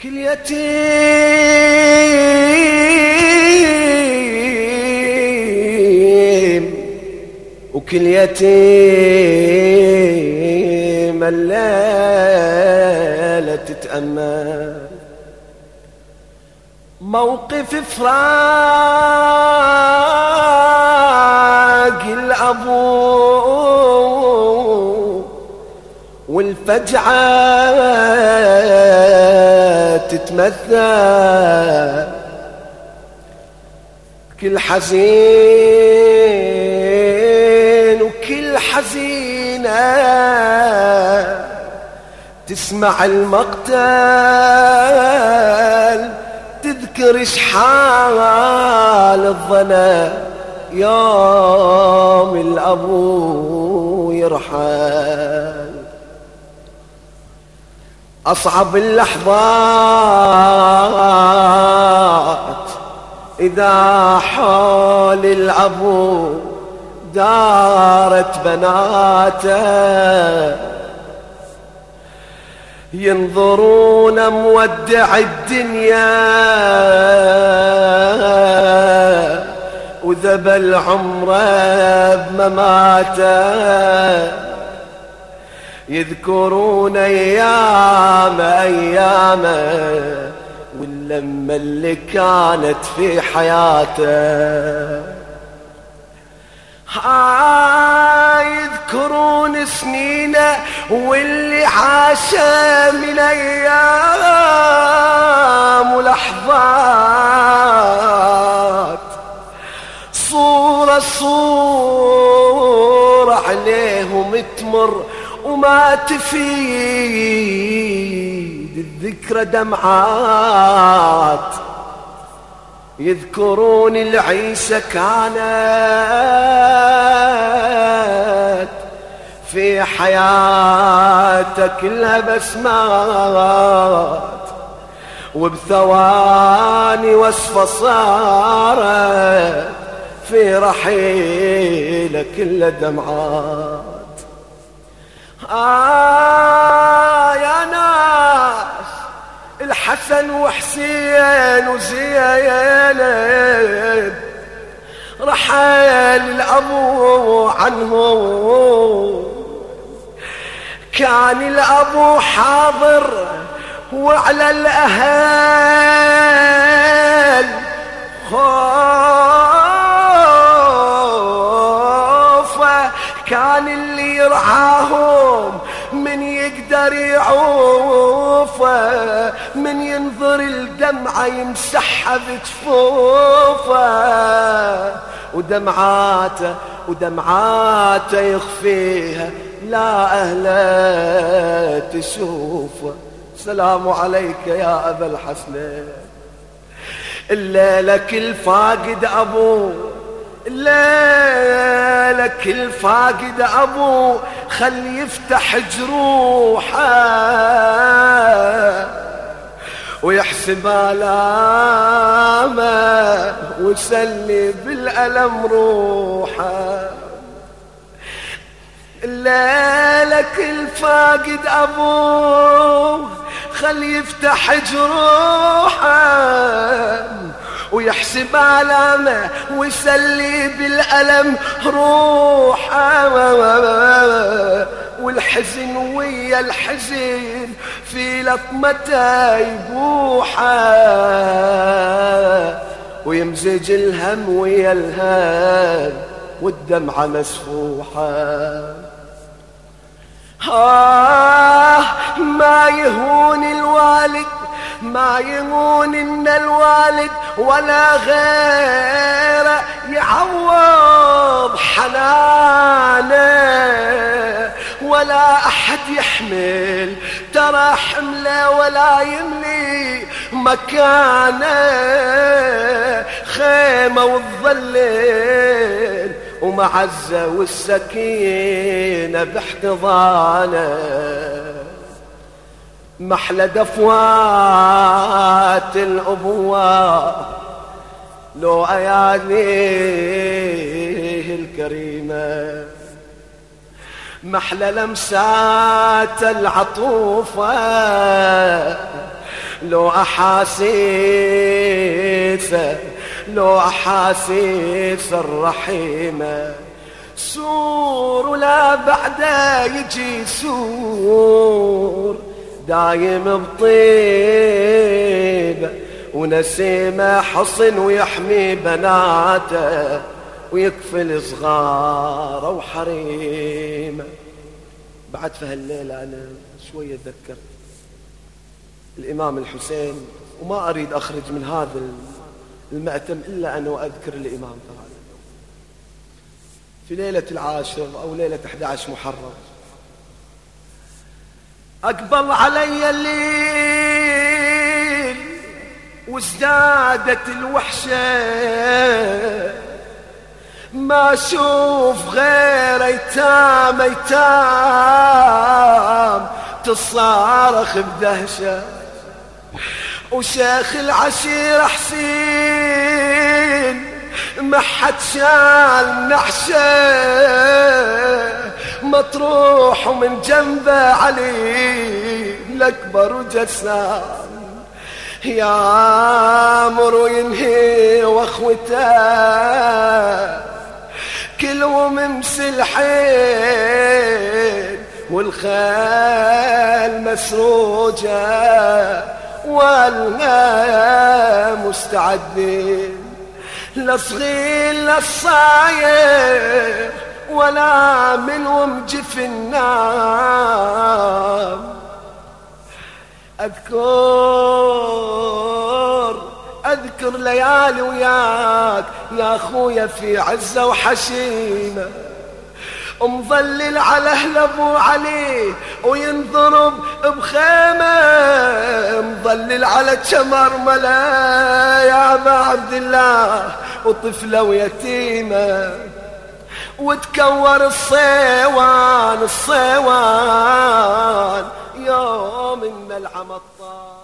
كل يتيم وكل يتيم الليلة تتأمل موقف فراق الأبو والفجعة تتمثل كل حزين وكل حزينة تسمع المقتل تذكر اشحال الظنا يوم الأبو يرحل أصعب اللحظات إذا حول الأبو دارت بناته ينظرون مودع الدنيا وذبل عمره بمماته يذكرون أيام واللمة اللي كانت في حياته يذكرون سنينه واللي عاش من أيام ولحظات صورة عليهم تمر وما تفيد الذكرى دمعات يذكرون العيشة كانت في حياتك كلها بسمات وبثواني وصفة صارت في رحيلك كلها دمعات يا ناس الحسن وحسين وزينب رحل الأبو عنهم كان الأبو حاضر وعلى الأهل خوفه كان اللي يرعاهم من يقدر يعوفه من ينظر الدمعة يمسحها بجفوفه ودمعاته يخفيها لا أهله تشوفه السلام عليك يا أبا الحسن الليلة كل فاقد أبو الليلة كل فاقد أبو خلي يفتح جروحه ويحسب آلامه ويسلي بالألم روحه الليلة كل فاقد أبو خلي يفتح جروحه ويحسب آلامه ويسلي بالألم روحه والحزن ويا الحزن في لطمته يبوحه ويمزج الهم ويا الهم والدمعة مسفوحة ما يهون الوالد ما يهون إن الوالد ولا غيره يعوض حنانه ولا أحد يحمل ترى حمله ولا يملي مكانه خيمة والظليل ومعزة والسكينة باحتضانه محلى دفوات الأبوة لو أياديه الكريمة محلى لمسات العطوفة لو أحاسيسه لو أحاسيس الرحيمة سور ولا بعده يجي سور دايم بطيبه ونسيمه حصن ويحمي بناته ويكفل صغاره وحريمه. بعد في هالليلة أنا شوية أتذكر الإمام الحسين وما أريد أخرج من هذا المأتم إلا أن أذكر الإمام تعالى في ليلة 10 أو ليلة 11 محرم. أقبل علي الليل وازدادت الوحشة ما أشوف غير أيتام أيتام تصارخ بدهشة وشيخ العشيرة حسين ما حد شال نحشة مطروح ومن جنبه علي الأكبر وجسام يامر وينهي واخوته كلهم مسلحين والخيل مسروجة والمستعدين لا صغير لا صاير ولا منهم جفن نام. أذكر ليالي وياك يا أخويا في عزة وحشيمة مظلل على أهل أبو علي وينضرب بخيمة مظلل على شمرملة يا أبا عبد الله وطفلة ويتيمة وتكور الصيوان يوم الملعمة الطار